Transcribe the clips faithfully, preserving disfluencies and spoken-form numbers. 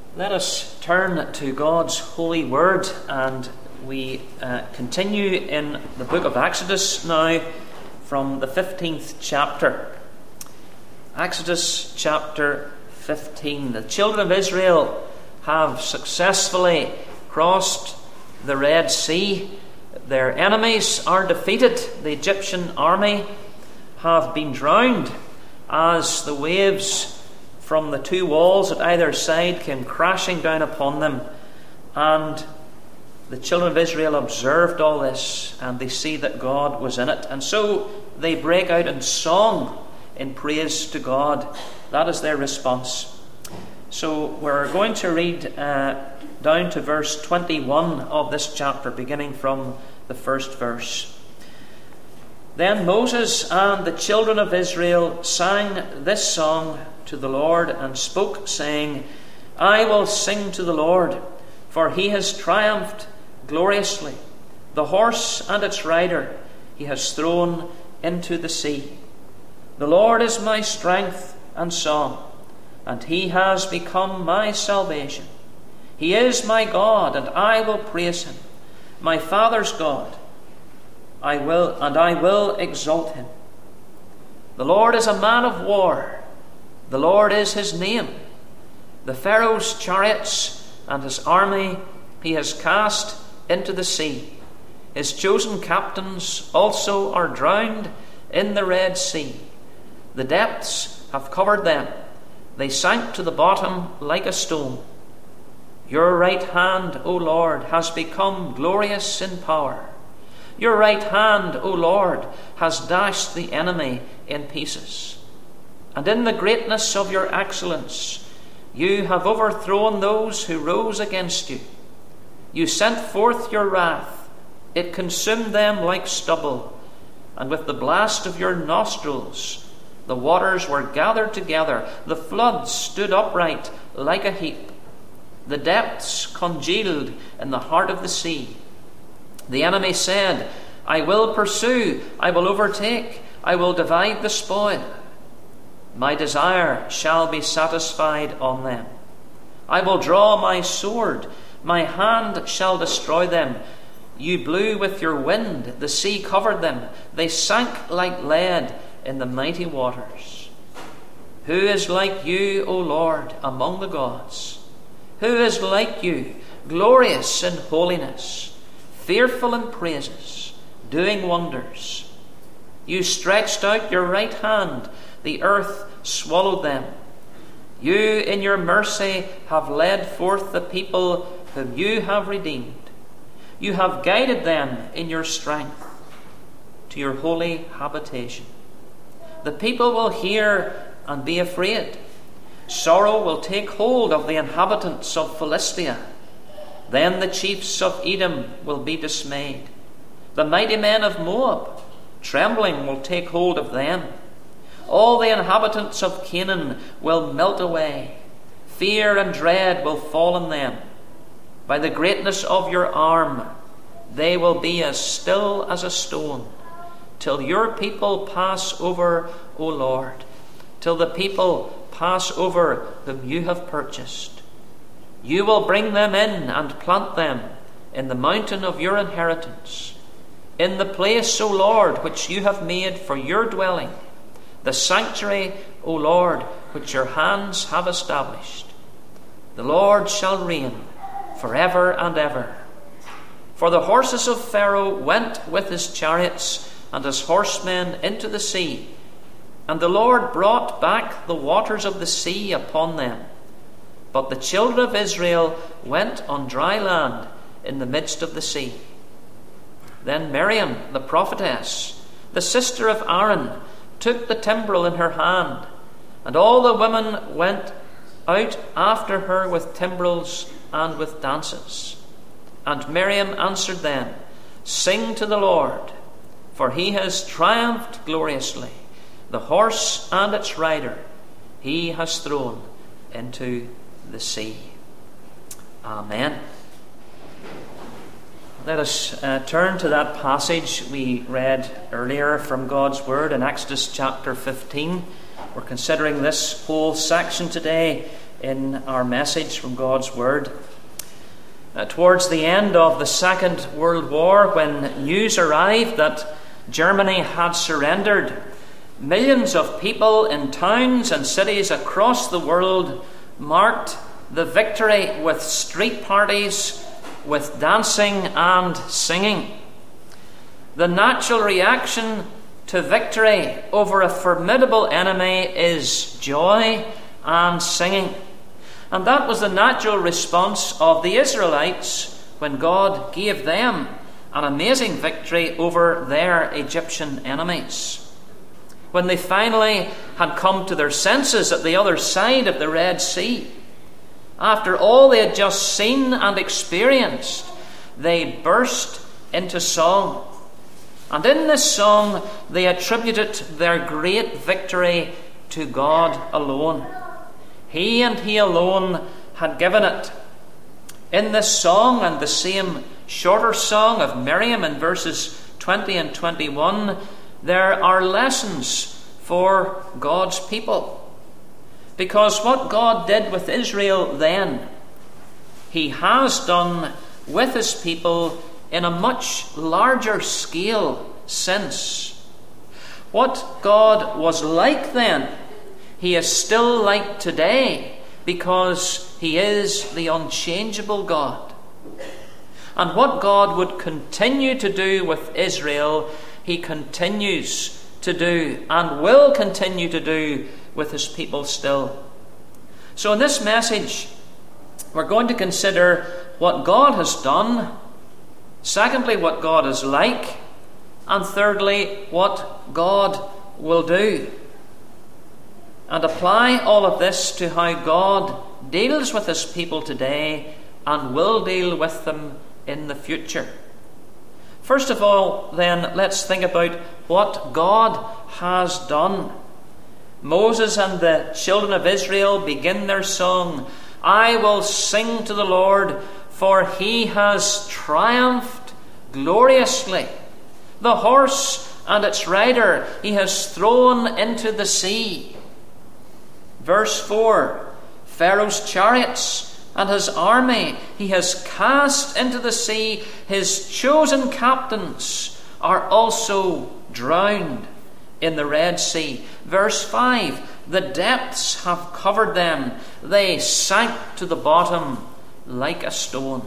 Let us turn to God's holy word, and we uh, continue in the book of Exodus now from the fifteenth chapter. Exodus chapter fifteen. The children of Israel have successfully crossed the Red Sea. Their enemies are defeated. The Egyptian army have been drowned as the waves from the two walls at either side came crashing down upon them. And the children of Israel observed all this, and they see that God was in it. And so they break out in song in praise to God. That is their response. So we're going to read uh, down to verse twenty-one of this chapter, beginning from the first verse. Then Moses and the children of Israel sang this song to the Lord and spoke, saying, I will sing to the Lord, for he has triumphed gloriously. The horse and its rider he has thrown into the sea. The Lord is my strength and song, and he has become my salvation. He is my God, and I will praise him, my father's God. I will, and I will exalt him. The Lord is a man of war. The Lord is his name. The Pharaoh's chariots and his army he has cast into the sea. His chosen captains also are drowned in the Red Sea. The depths have covered them. They sank to the bottom like a stone. Your right hand, O Lord, has become glorious in power. Your right hand, O Lord, has dashed the enemy in pieces. And in the greatness of your excellence, you have overthrown those who rose against you. You sent forth your wrath. It consumed them like stubble. And with the blast of your nostrils, the waters were gathered together. The floods stood upright like a heap. The depths congealed in the heart of the sea. The enemy said, I will pursue, I will overtake, I will divide the spoil. My desire shall be satisfied on them. I will draw my sword, my hand shall destroy them. You blew with your wind, the sea covered them. They sank like lead in the mighty waters. Who is like you, O Lord, among the gods? Who is like you, glorious in holiness, fearful in praises, doing wonders? You stretched out your right hand, the earth swallowed them. You in your mercy have led forth the people whom you have redeemed. You have guided them in your strength to your holy habitation. The people will hear and be afraid. Sorrow will take hold of the inhabitants of Philistia. Then the chiefs of Edom will be dismayed. The mighty men of Moab, trembling, will take hold of them. All the inhabitants of Canaan will melt away. Fear and dread will fall on them. By the greatness of your arm, they will be as still as a stone, till your people pass over, O Lord, till the people pass over whom you have purchased. You will bring them in and plant them in the mountain of your inheritance, in the place, O Lord, which you have made for your dwelling, the sanctuary, O Lord, which your hands have established. The Lord shall reign forever and ever. For the horses of Pharaoh went with his chariots and his horsemen into the sea, and the Lord brought back the waters of the sea upon them. But the children of Israel went on dry land in the midst of the sea. Then Miriam, the prophetess, the sister of Aaron, took the timbrel in her hand, and all the women went out after her with timbrels and with dances. And Miriam answered them, Sing to the Lord, for he has triumphed gloriously. The horse and its rider he has thrown into the sea. Amen. Let us uh, turn to that passage we read earlier from God's Word in Exodus chapter fifteen. We're considering this whole section today in our message from God's Word. Uh, towards the end of the Second World War, when news arrived that Germany had surrendered, millions of people in towns and cities across the world marked the victory with street parties, with dancing and singing. The natural reaction to victory over a formidable enemy is joy and singing. And that was the natural response of the Israelites when God gave them an amazing victory over their Egyptian enemies. When they finally had come to their senses at the other side of the Red Sea, after all they had just seen and experienced, they burst into song. And in this song, they attributed their great victory to God alone. He and He alone had given it. In this song and the same shorter song of Miriam in verses twenty and twenty-one, there are lessons for God's people. Because what God did with Israel then, He has done with His people in a much larger scale since. What God was like then, He is still like today, because He is the unchangeable God. And what God would continue to do with Israel, He continues to do and will continue to do with His people still. So in this message, we're going to consider what God has done, secondly, what God is like, and thirdly, what God will do. And apply all of this to how God deals with His people today and will deal with them in the future. First of all, then, let's think about what God has done. Moses and the children of Israel begin their song, "I will sing to the Lord, for He has triumphed gloriously. The horse and its rider He has thrown into the sea." Verse four, "Pharaoh's chariots and his army He has cast into the sea. His chosen captains are also drowned in the Red Sea." Verse five, "The depths have covered them. They sank to the bottom like a stone."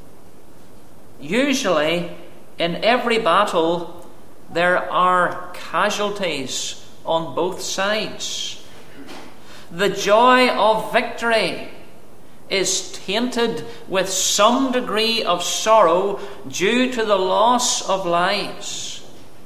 Usually, in every battle, there are casualties on both sides. The joy of victory is tainted with some degree of sorrow due to the loss of lives.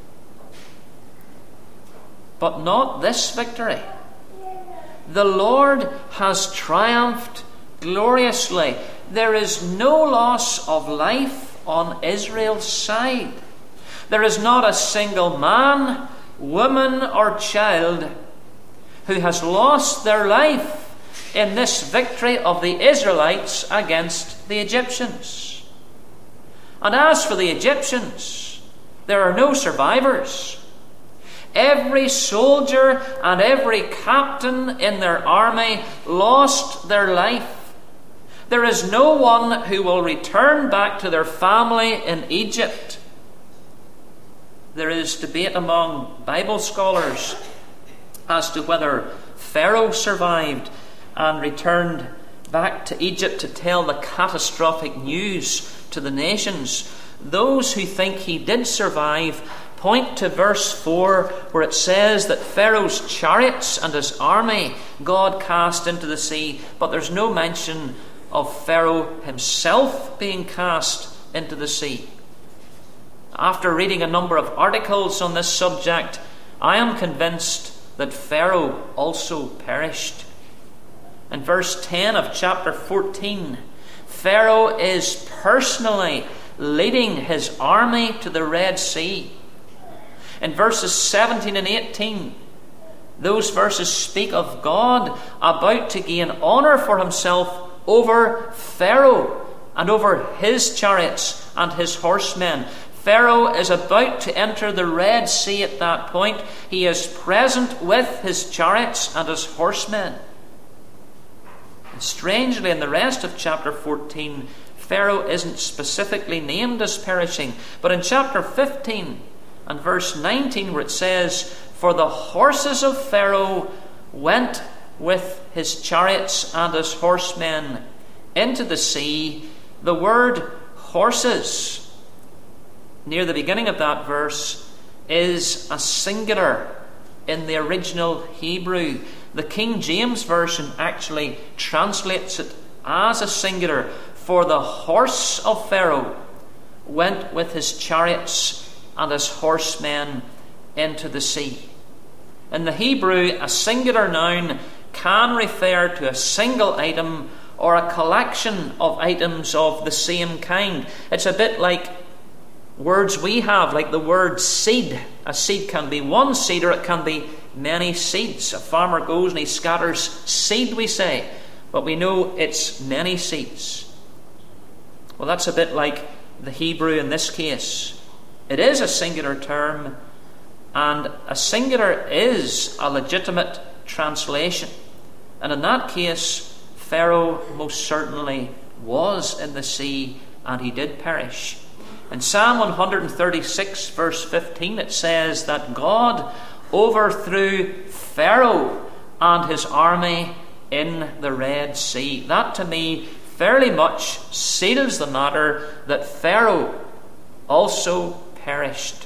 But not this victory. The Lord has triumphed gloriously. There is no loss of life on Israel's side. There is not a single man, woman, or child who has lost their life in this victory of the Israelites against the Egyptians. And as for the Egyptians, there are no survivors. Every soldier and every captain in their army lost their life. There is no one who will return back to their family in Egypt. There is debate among Bible scholars as to whether Pharaoh survived and returned back to Egypt to tell the catastrophic news to the nations. Those who think he did survive point to verse four, where it says that Pharaoh's chariots and his army God cast into the sea, but there's no mention of Pharaoh himself being cast into the sea. After reading a number of articles on this subject, I am convinced that Pharaoh also perished. In verse ten of chapter fourteen, Pharaoh is personally leading his army to the Red Sea. In verses seventeen and eighteen, those verses speak of God about to gain honour for himself over Pharaoh and over his chariots and his horsemen. Pharaoh is about to enter the Red Sea at that point. He is present with his chariots and his horsemen. Strangely, in the rest of chapter fourteen, Pharaoh isn't specifically named as perishing. But in chapter fifteen and verse nineteen, where it says, "For the horses of Pharaoh went with his chariots and his horsemen into the sea," the word horses, near the beginning of that verse, is a singular in the original Hebrew. The King James Version actually translates it as a singular. "For the horse of Pharaoh went with his chariots and his horsemen into the sea." In the Hebrew, a singular noun can refer to a single item or a collection of items of the same kind. It's a bit like words we have, like the word seed. A seed can be one seed or it can be many seeds. A farmer goes and he scatters seed, we say, but we know it's many seeds. Well, that's a bit like the Hebrew in this case. It is a singular term, and a singular is a legitimate translation. And in that case, Pharaoh most certainly was in the sea, and he did perish. In Psalm one thirty-six, verse fifteen, it says that God overthrew Pharaoh and his army in the Red Sea. That, to me, fairly much seals the matter that Pharaoh also perished.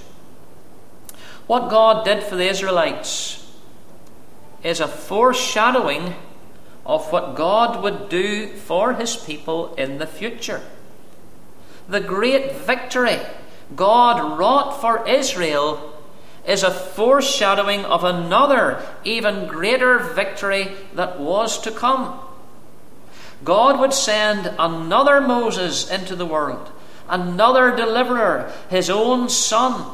What God did for the Israelites is a foreshadowing of what God would do for his people in the future. The great victory God wrought for Israel is a foreshadowing of another, even greater victory that was to come. God would send another Moses into the world, another deliverer, his own son.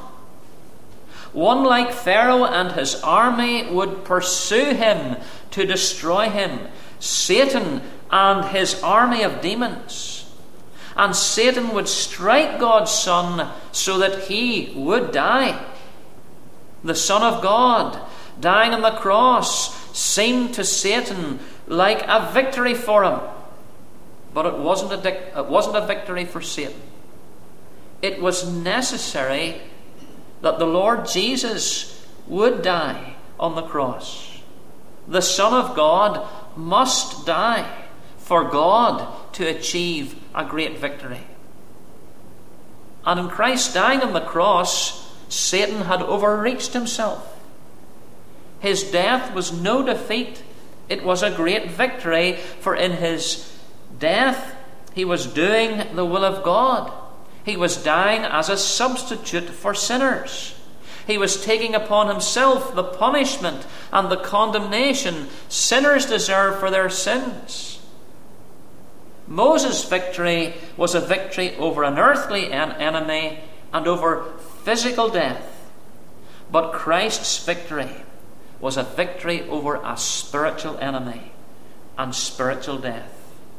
One like Pharaoh and his army would pursue him to destroy him, Satan and his army of demons. And Satan would strike God's Son so that he would die. The Son of God, dying on the cross, seemed to Satan like a victory for him. But it wasn't a, it wasn't a victory for Satan. It was necessary that the Lord Jesus would die on the cross. The Son of God must die for God to achieve a great victory. And in Christ dying on the cross, Satan had overreached himself. His death was no defeat. It was a great victory, for in his death he was doing the will of God. He was dying as a substitute for sinners. He was taking upon himself the punishment and the condemnation sinners deserve for their sins. Moses' victory was a victory over an earthly en- enemy and over physical death. But Christ's victory was a victory over a spiritual enemy and spiritual death.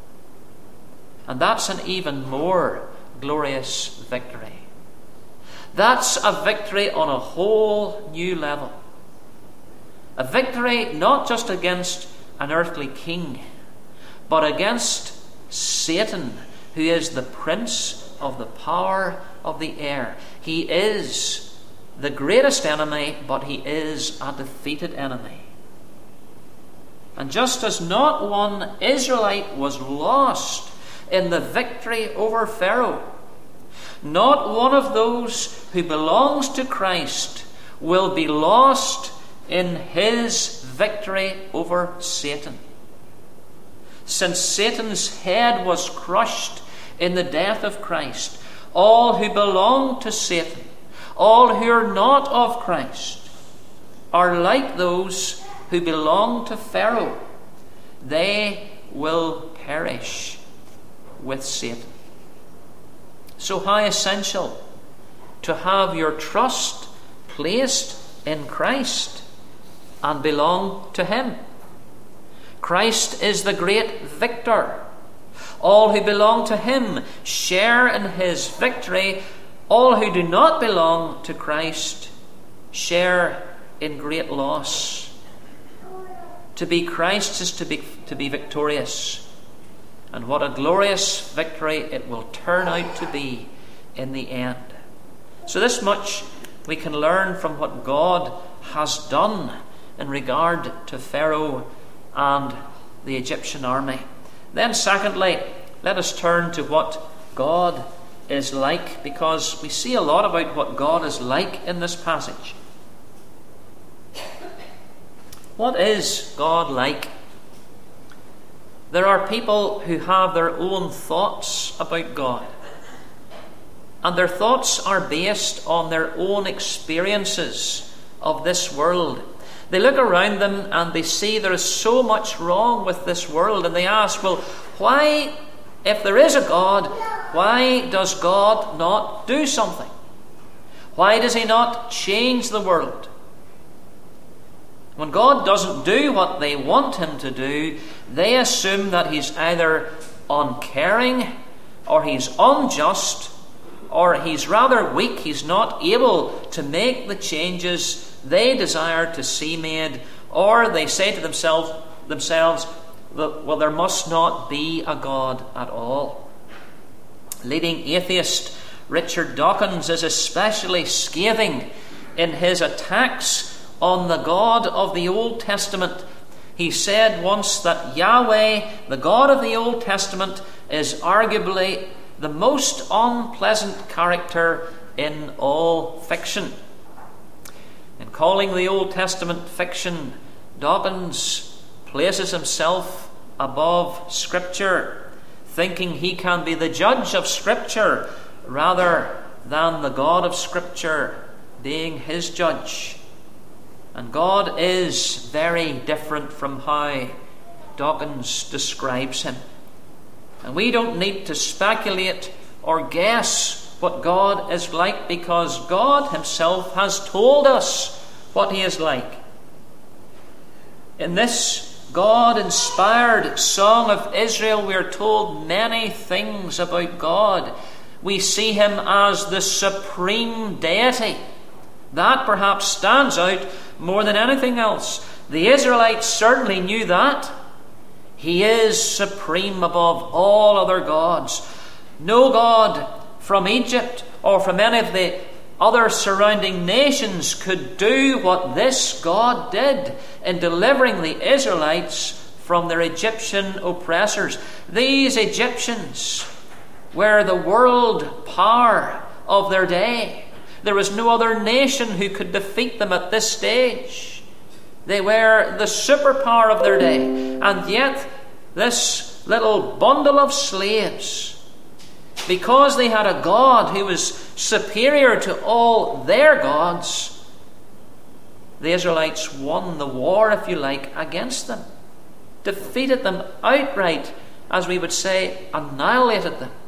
And that's an even more glorious victory. That's a victory on a whole new level. A victory not just against an earthly king, but against Satan, who is the prince of the power of the air. He is the greatest enemy, but he is a defeated enemy. And just as not one Israelite was lost in the victory over Pharaoh, not one of those who belongs to Christ will be lost in his victory over Satan. Since Satan's head was crushed in the death of Christ, all who belong to Satan, all who are not of Christ, are like those who belong to Pharaoh. They will perish with Satan. So how essential to have your trust placed in Christ and belong to him. Christ is the great victor. All who belong to him share in his victory. All who do not belong to Christ share in great loss. To be Christ is to be, to be victorious. and what a glorious victory it will turn out to be in the end. So this much we can learn from what God has done in regard to Pharaoh and the Egyptian army. Then secondly, let us turn to what God is like, because we see a lot about what God is like in this passage. What is God like? There are people who have their own thoughts about God, and their thoughts are based on their own experiences of this world. They look around them and they see there is so much wrong with this world, and they ask, well, why, if there is a God, why does God not do something? Why does he not change the world? When God doesn't do what they want him to do, they assume that he's either uncaring, or he's unjust, or he's rather weak. He's not able to make the changes they desire to see made, or they say to themselves, themselves, well, there must not be a God at all. Leading atheist Richard Dawkins is especially scathing in his attacks on the God of the Old Testament. He said once that Yahweh, the God of the Old Testament, is arguably the most unpleasant character in all fiction. In calling the Old Testament fiction, Dawkins places himself above Scripture, thinking he can be the judge of Scripture rather than the God of Scripture being his judge. And God is very different from how Dawkins describes him. And we don't need to speculate or guess what God is like, because God himself has told us what he is like. In this God-inspired song of Israel, we are told many things about God. We see him as the supreme deity. That perhaps stands out more than anything else. The Israelites certainly knew that. He is supreme above all other gods. No god from Egypt or from any of the other surrounding nations could do what this God did in delivering the Israelites from their Egyptian oppressors. These Egyptians were the world power of their day. There was no other nation who could defeat them at this stage. They were the superpower of their day. And yet, this little bundle of slaves, because they had a God who was superior to all their gods, the Israelites won the war, if you like, against them. Defeated them outright, as we would say, annihilated them.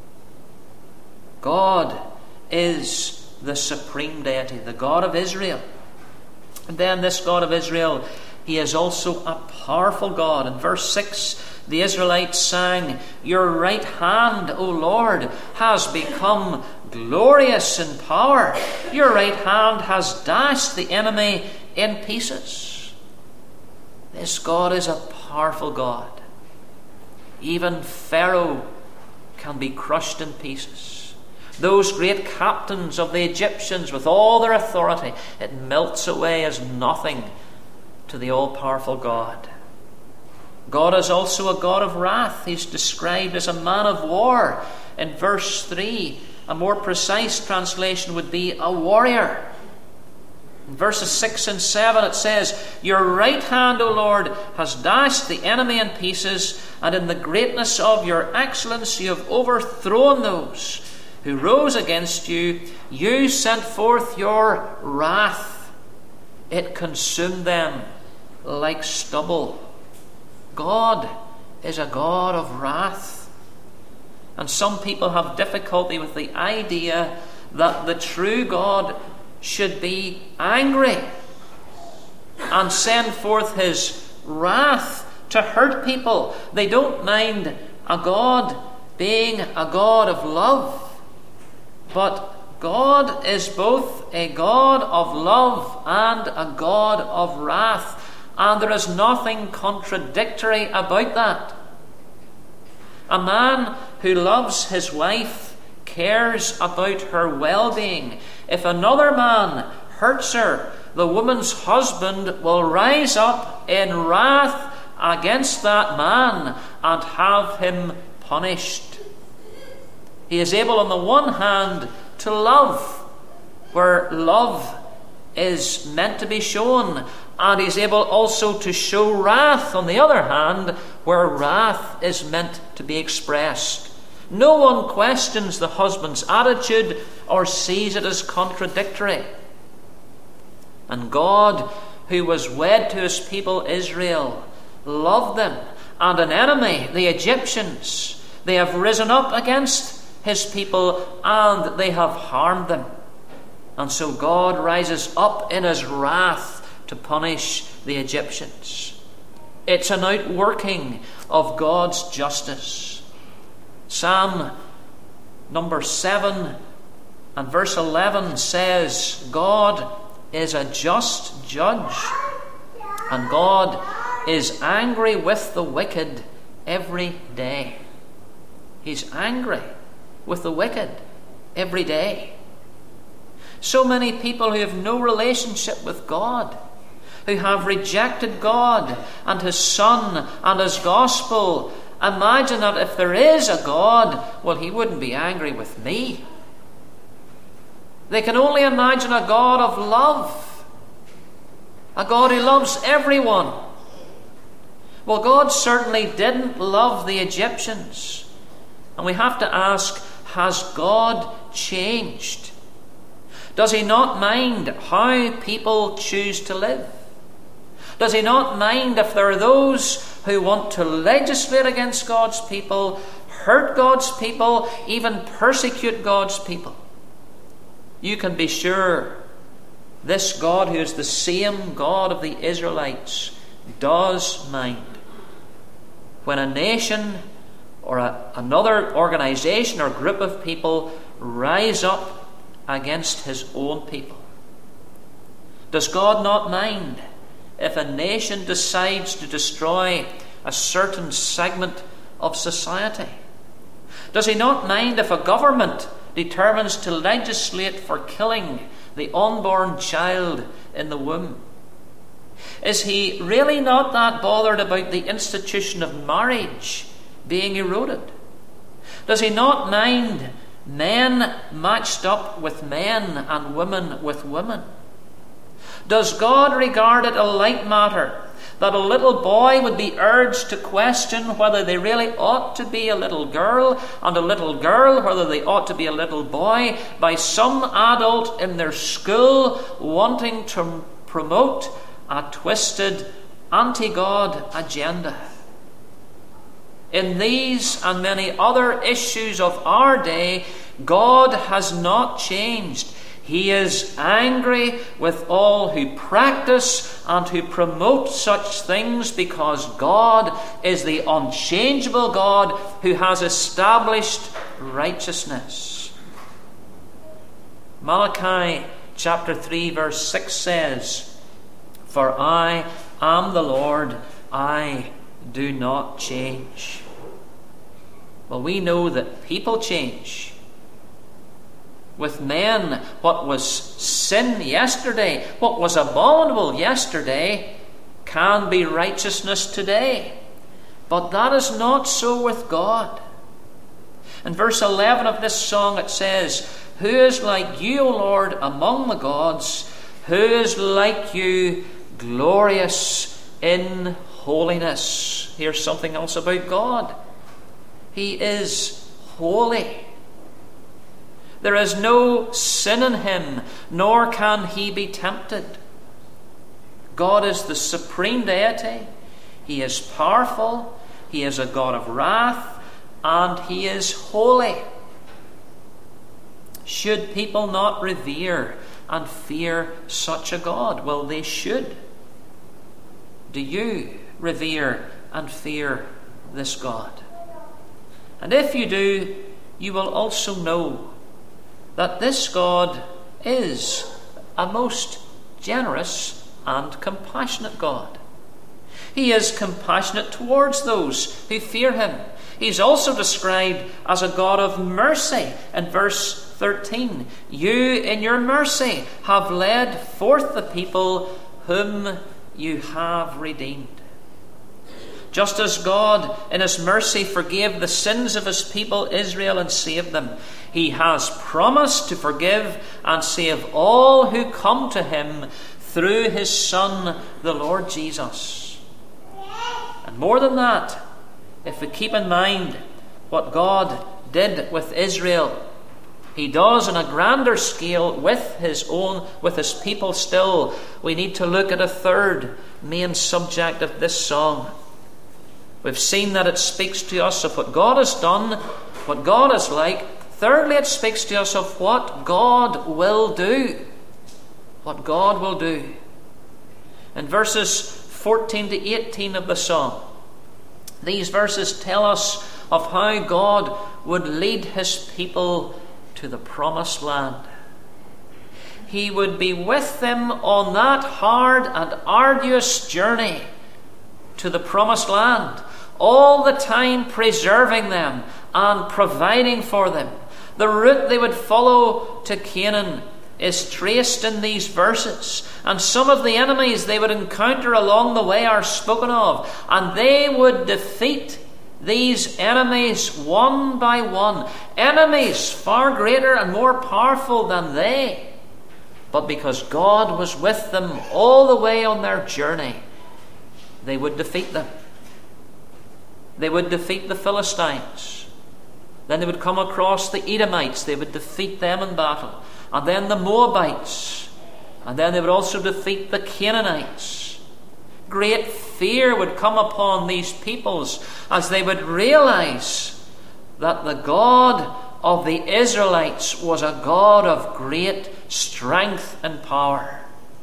God is the supreme deity, the God of Israel. And then this God of Israel, he is also a powerful God. In verse six, the Israelites sang, "Your right hand, O Lord, has become glorious in power. Your right hand has dashed the enemy in pieces." This God is a powerful God. Even Pharaoh can be crushed in pieces. Those great captains of the Egyptians, with all their authority, it melts away as nothing to the all-powerful God. God is also a God of wrath. He's described as a man of war. In verse three, a more precise translation would be a warrior. In verses six and seven it says, "Your right hand, O Lord, has dashed the enemy in pieces, and in the greatness of your excellence you have overthrown those who rose against you. You sent forth your wrath. It consumed them like stubble." God is a God of wrath. And some people have difficulty with the idea that the true God should be angry and send forth his wrath to hurt people. They don't mind a God being a God of love. But God is both a God of love and a God of wrath. And there is nothing contradictory about that. A man who loves his wife cares about her well-being. If another man hurts her, the woman's husband will rise up in wrath against that man and have him punished. He is able on the one hand to love where love is meant to be shown, and he's able also to show wrath on the other hand where wrath is meant to be expressed. No one questions the husband's attitude or sees it as contradictory. And God, who was wed to his people Israel, loved them, and an enemy, the Egyptians, they have risen up against his people and they have harmed them. And so God rises up in his wrath to punish the Egyptians. It's an outworking of God's justice. Psalm number seven and verse eleven says, God is a just judge, and God is angry with the wicked every day. He's angry with the wicked every day. So many people who have no relationship with God, who have rejected God and his Son and his gospel, imagine that if there is a God, well, he wouldn't be angry with me. They can only imagine a God of love, a God who loves everyone. Well, God certainly didn't love the Egyptians. And we have to ask, has God changed? Does he not mind how people choose to live? Does he not mind if there are those who want to legislate against God's people, hurt God's people, even persecute God's people? You can be sure this God, who is the same God of the Israelites, does mind. When a nation or a, another organization or group of people rise up against his own people. Does God not mind if a nation decides to destroy a certain segment of society? Does he not mind if a government determines to legislate for killing the unborn child in the womb? Is he really not that bothered about the institution of marriage being eroded? Does he not mind men matched up with men and women with women? Does God regard it a light matter that a little boy would be urged to question whether they really ought to be a little girl, and a little girl whether they ought to be a little boy, by some adult in their school wanting to promote a twisted anti-God agenda? In these and many other issues of our day, God has not changed. He is angry with all who practice and who promote such things, because God is the unchangeable God who has established righteousness. Malachi chapter three verse six says, "For I am the Lord, I do not change." Well, we know that people change. With men, what was sin yesterday, what was abominable yesterday, can be righteousness today. But that is not so with God. In verse eleven of this song it says, "Who is like you, O Lord, among the gods? Who is like you, glorious in holiness?" Here's something else about God. He is holy. There is no sin in him, nor can he be tempted. God is the supreme deity. He is powerful. He is a God of wrath, and he is holy. Should people not revere and fear such a God? Well, they should. Do you revere and fear this God? And if you do, you will also know that this God is a most generous and compassionate God. He is compassionate towards those who fear him. He's also described as a God of mercy in verse thirteen. You in your mercy have led forth the people whom you have redeemed. Just as God in his mercy forgave the sins of his people Israel and saved them, he has promised to forgive and save all who come to him through his Son, the Lord Jesus. And more than that, if we keep in mind what God did with Israel, he does on a grander scale with his own, with his people still. We need to look at a third main subject of this song. We've seen that it speaks to us of what God has done, what God is like. Thirdly, it speaks to us of what God will do. What God will do. In verses fourteen to eighteen of the song, these verses tell us of how God would lead his people to the promised land. He would be with them on that hard and arduous journey to the promised land, all the time preserving them and providing for them. The route they would follow to Canaan is traced in these verses, and some of the enemies they would encounter along the way are spoken of, and they would defeat these enemies one by one, enemies far greater and more powerful than they. But because God was with them all the way on their journey, they would defeat them. They would defeat the Philistines. Then they would come across the Edomites. They would defeat them in battle. And then the Moabites. And then they would also defeat the Canaanites. Great fear would come upon these peoples as they would realize that the God of the Israelites was a God of great strength and power.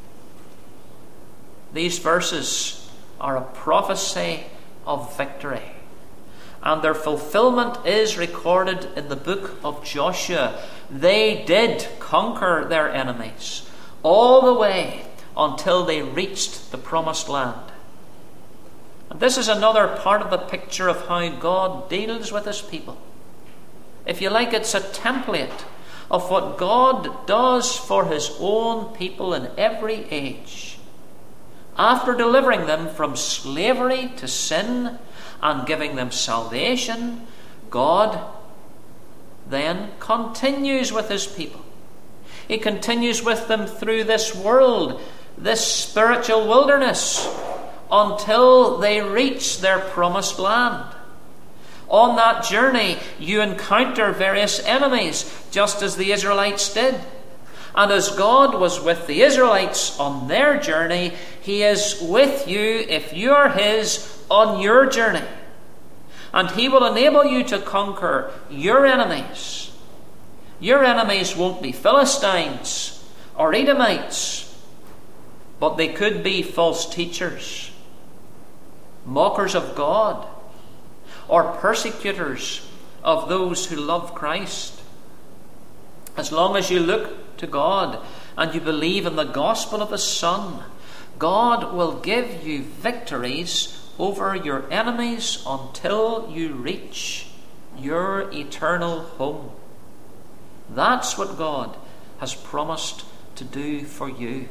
These verses are a prophecy of victory, and their fulfillment is recorded in the book of Joshua. They did conquer their enemies all the way until they reached the promised land. And this is another part of the picture of how God deals with his people. If you like, it's a template of what God does for his own people in every age. After delivering them from slavery to sin and giving them salvation, God then continues with his people. He continues with them through this world, this spiritual wilderness, until they reach their promised land. On that journey, you encounter various enemies, just as the Israelites did. And as God was with the Israelites on their journey, he is with you, if you are his, on your journey. And he will enable you to conquer your enemies. Your enemies won't be Philistines or Edomites, but they could be false teachers, mockers of God, or persecutors of those who love Christ. As long as you look to God and you believe in the gospel of his Son, God will give you victories over your enemies until you reach your eternal home. That's what God has promised to do for you.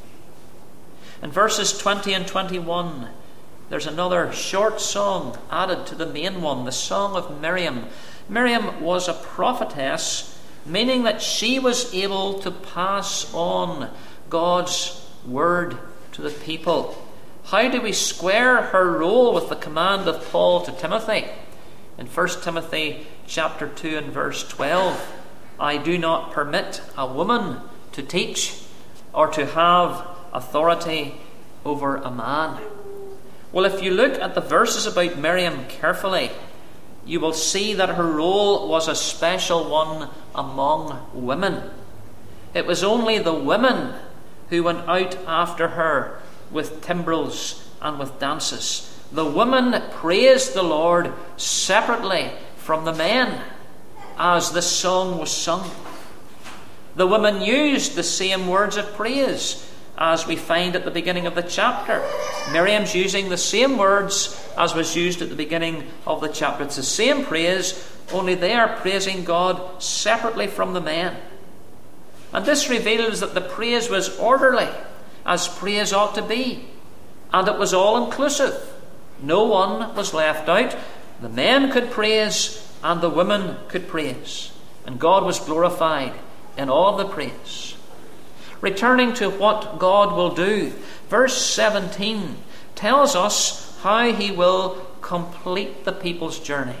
In verses twenty and twenty-one, there's another short song added to the main one, the Song of Miriam. Miriam was a prophetess, meaning that she was able to pass on God's word to the people. How do we square her role with the command of Paul to Timothy? In First Timothy chapter two and verse twelve, I do not permit a woman to teach or to have authority over a man. Well, if you look at the verses about Miriam carefully, you will see that her role was a special one among women. It was only the women who went out after her with timbrels and with dances. The women praised the Lord separately from the men as the song was sung. The women used the same words of praise as we find at the beginning of the chapter. Miriam's using the same words as was used at the beginning of the chapter. It's the same praise, only they are praising God separately from the men. And this reveals that the praise was orderly, as praise ought to be. And it was all-inclusive. No one was left out. The men could praise and the women could praise. And God was glorified in all of the praise. Returning to what God will do, verse seventeen tells us how he will complete the people's journey.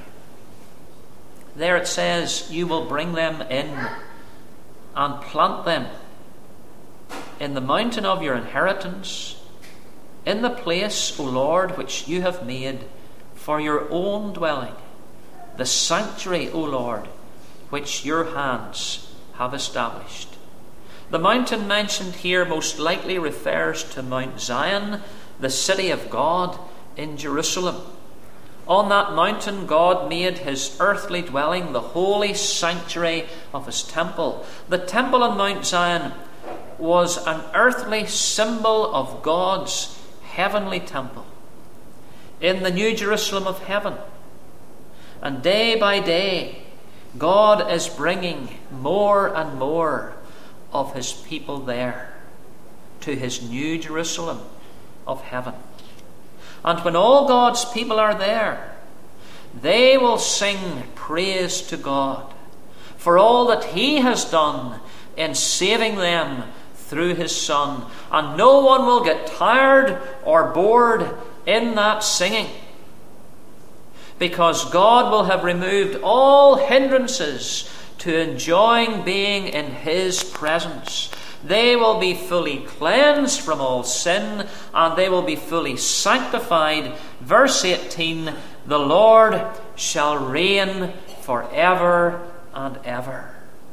There it says, you will bring them in and plant them in the mountain of your inheritance, in the place, O Lord, which you have made for your own dwelling, the sanctuary, O Lord, which your hands have established. The mountain mentioned here most likely refers to Mount Zion, the city of God in Jerusalem. On that mountain God made his earthly dwelling, the holy sanctuary of his temple. The temple on Mount Zion was an earthly symbol of God's heavenly temple in the New Jerusalem of heaven. And day by day, God is bringing more and more of his people there to his New Jerusalem of heaven. And when all God's people are there, they will sing praise to God for all that he has done in saving them through his Son. And no one will get tired or bored in that singing, because God will have removed all hindrances to enjoying being in his presence. They will be fully cleansed from all sin, and they will be fully sanctified. Verse eighteen, the Lord shall reign forever and ever,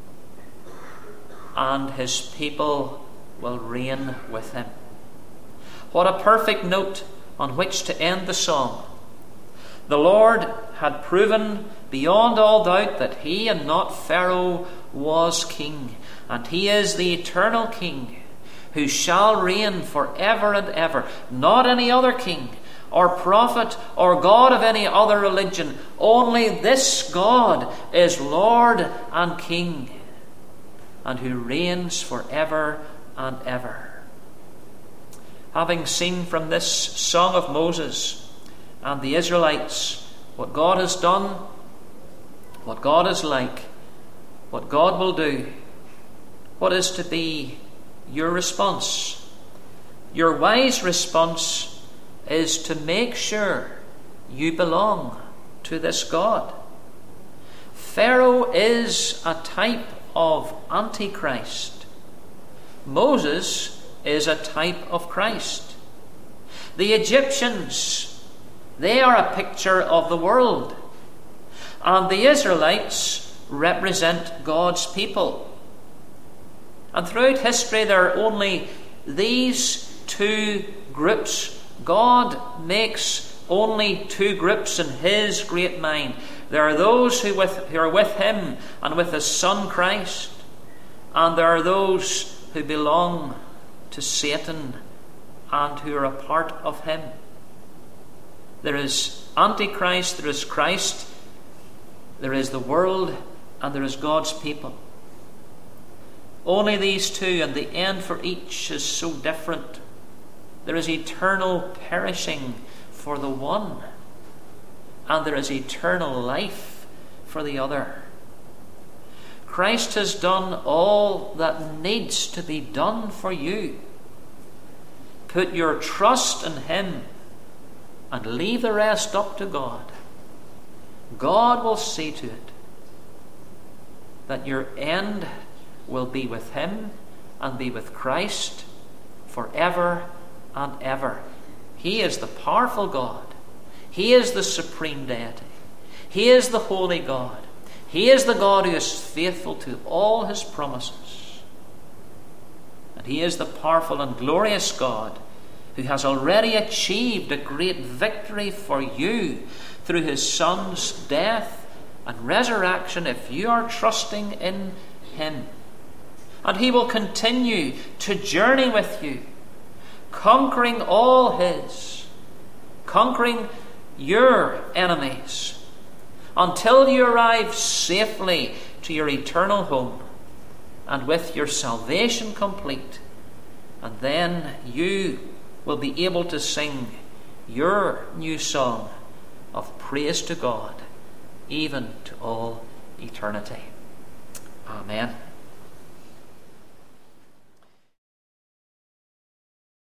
and his people will reign with him. What a perfect note on which to end the song. The Lord had proven beyond all doubt that he and not Pharaoh was king. And he is the eternal king who shall reign forever and ever. Not any other king or prophet or God of any other religion. Only this God is Lord and King, and who reigns forever and ever. Having seen from this song of Moses and the Israelites what God has done, what God is like, what God will do, what is to be your response? Your wise response is to make sure you belong to this God. Pharaoh is a type of Antichrist. Moses is a type of Christ. The Egyptians, they are a picture of the world. And the Israelites represent God's people. And throughout history there are only these two groups. God makes only two groups in his great mind. There are those who, with, who are with him and with his Son Christ. And there are those who belong to Satan and who are a part of him. There is Antichrist, there is Christ, there is the world, and there is God's people. Only these two, and the end for each is so different. There is eternal perishing for the one, and there is eternal life for the other. Christ has done all that needs to be done for you. Put your trust in him and leave the rest up to God. God will see to it that your end will be with him and be with Christ forever and ever. He is the powerful God. He is the supreme deity. He is the holy God. He is the God who is faithful to all his promises. And he is the powerful and glorious God who has already achieved a great victory for you through his Son's death and resurrection if you are trusting in him. And he will continue to journey with you conquering all His, conquering your enemies, until you arrive safely to your eternal home, and with your salvation complete. And then you will be able to sing your new song of praise to God, even to all eternity. Amen.